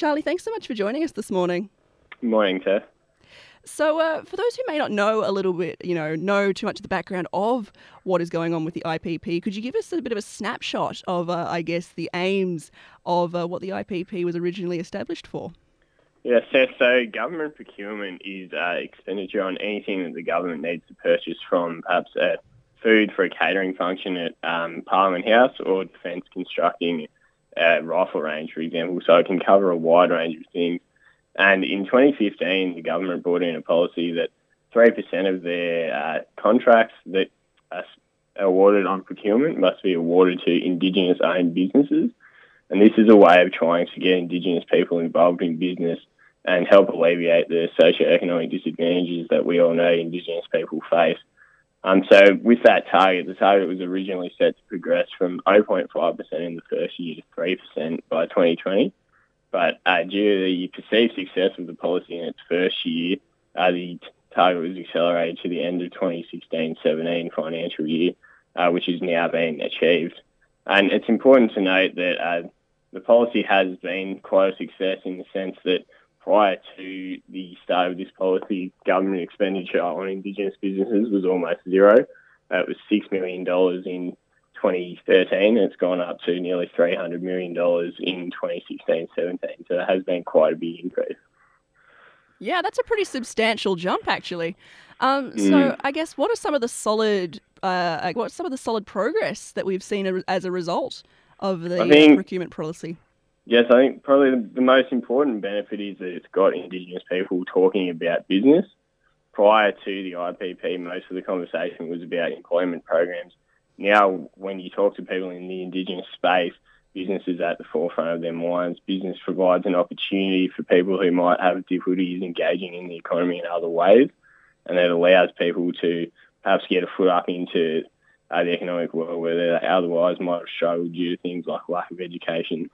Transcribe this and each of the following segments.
Charlie, thanks so much for joining us this morning. Morning, Tess. So, for those who may not know a little bit, know too much of the background of what is going on with the IPP, could you give us a bit of a snapshot of, the aims of what the IPP was originally established for? Yes, Tess. So government procurement is expenditure on anything that the government needs to purchase from perhaps food for a catering function at Parliament House or defence constructing a rifle range, for example. So it can cover a wide range of things. And in 2015, the government brought in a policy that 3% of their contracts that are awarded on procurement must be awarded to Indigenous-owned businesses. And this is a way of trying to get Indigenous people involved in business and help alleviate the socio-economic disadvantages that we all know Indigenous people face. So with that target, the target was originally set to progress from 0.5% in the first year to 3% by 2020. But due to the perceived success of the policy in its first year, the target was accelerated to the end of 2016-17 financial year, which has now been achieved. And it's important to note that the policy has been quite a success in the sense that prior to the start of this policy, government expenditure on Indigenous businesses was almost zero. It was $6 million in 2013, and it's gone up to nearly $300 million in 2016-17. So it has been quite a big increase. Yeah, that's a pretty substantial jump, actually. So I guess what are some of the solid, progress that we've seen as a result of the procurement policy? Yes, I think probably the most important benefit is that it's got Indigenous people talking about business. Prior to the IPP, most of the conversation was about employment programs. Now, when you talk to people in the Indigenous space, business is at the forefront of their minds. Business provides an opportunity for people who might have difficulties engaging in the economy in other ways, and it allows people to perhaps get a foot up into the economic world where they otherwise might have struggled due to things like lack of education.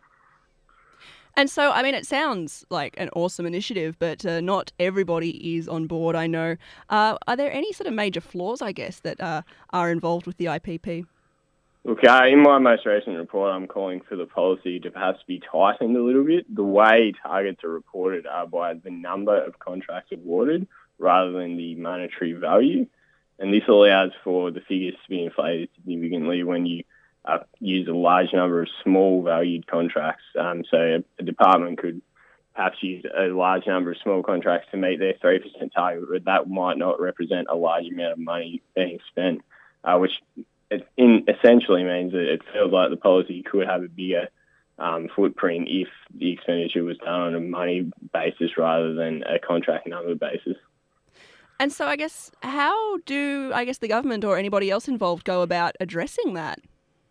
And so, I mean, it sounds like an awesome initiative, but not everybody is on board, I know. Are there any sort of major flaws, I guess, that are involved with the IPP? Look, in my most recent report, I'm calling for the policy to perhaps be tightened a little bit. The way targets are reported are by the number of contracts awarded rather than the monetary value. And this allows for the figures to be inflated significantly when you use a large number of small valued contracts. So a department could perhaps use a large number of small contracts to meet their 3% target, but that might not represent a large amount of money being spent, which essentially means that it feels like the policy could have a bigger footprint if the expenditure was done on a money basis rather than a contract number basis. And so I guess how do the government or anybody else involved go about addressing that?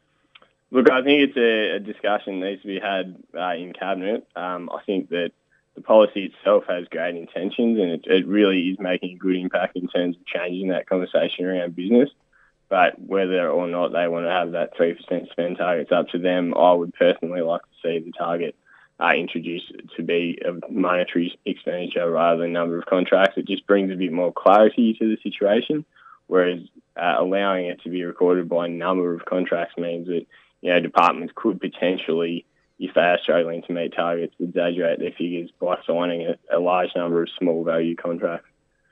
Look, I think it's a discussion that needs to be had in Cabinet. I think that the policy itself has great intentions and it really is making a good impact in terms of changing that conversation around business. But whether or not they want to have that 3% spend target, it's up to them. I would personally like to see the target introduced to be a monetary expenditure rather than number of contracts. It just brings a bit more clarity to the situation, whereas allowing it to be recorded by number of contracts means that departments could potentially, if they are struggling to meet targets, exaggerate their figures by signing a large number of small value contracts.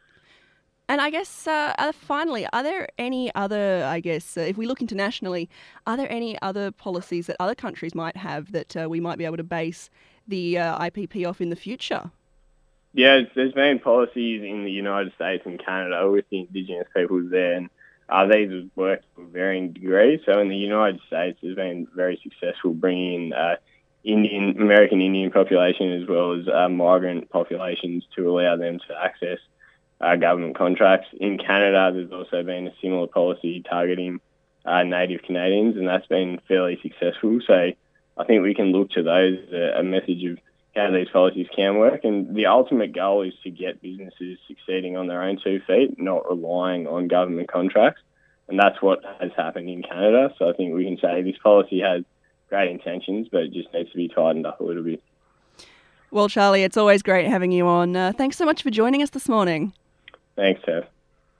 And I guess, finally, are there any other, if we look internationally, are there any other policies that other countries might have that we might be able to base the IPP off in the future? Yeah, there's been policies in the United States and Canada with the Indigenous peoples there, and these have worked to varying degrees. So in the United States, there's been very successful bringing in American Indian population as well as migrant populations to allow them to access government contracts. In Canada, there's also been a similar policy targeting Native Canadians, and that's been fairly successful. So I think we can look to those as a message of how these policies can work. And the ultimate goal is to get businesses succeeding on their own 2 feet, not relying on government contracts. And that's what has happened in Canada. So I think we can say this policy has great intentions, but it just needs to be tightened up a little bit. Well, Charlie, it's always great having you on. Thanks so much for joining us this morning. Thanks, Tess.